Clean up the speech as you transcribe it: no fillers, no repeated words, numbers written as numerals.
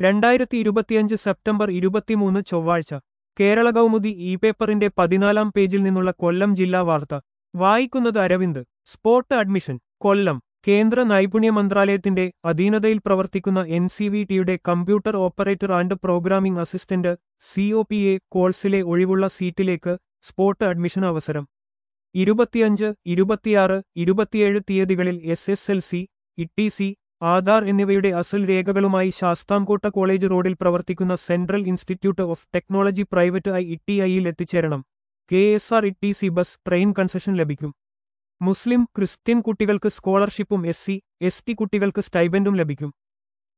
2025 September 23 ചൊവ്വാഴ്ച കേരള കൗമുദി ഈ പേപ്പറിന്റെ 14-ാം പേജിൽ നിന്നുള്ള കൊല്ലം ജില്ലാ വാർത്ത വായിക്കുന്നത് അരവിന്ദ്. സ്പോട്ട് അഡ്മിഷൻ കൊല്ലം. കേന്ദ്ര നൈപുണ്യ മന്ത്രാലയത്തിന്റെ അധീനതയിൽ പ്രവർത്തിക്കുന്ന NCVTയുടെ computer operator and programming assistant COPA കോഴ്സിലെ ഒഴിവുള്ള സീറ്റിലേക്ക് സ്പോട്ട് അഡ്മിഷൻ അവസരം 25, 26, 27 തീയതികളിൽ SSLC, ITC, ആധാർ എന്നിവയുടെ അസൽ രേഖകളുമായി ശാസ്താംകോട്ട കോളേജ് റോഡിൽ പ്രവർത്തിക്കുന്ന central institute of technology private ITIയിൽ എത്തിച്ചേരണം. KSRTC ബസ് ട്രെയിൻ കൺസെഷൻ ലഭിക്കും. മുസ്ലിം, ക്രിസ്ത്യൻ കുട്ടികൾക്ക് സ്കോളർഷിപ്പും SC, ST കുട്ടികൾക്ക് സ്റ്റൈപൻഡും ലഭിക്കും.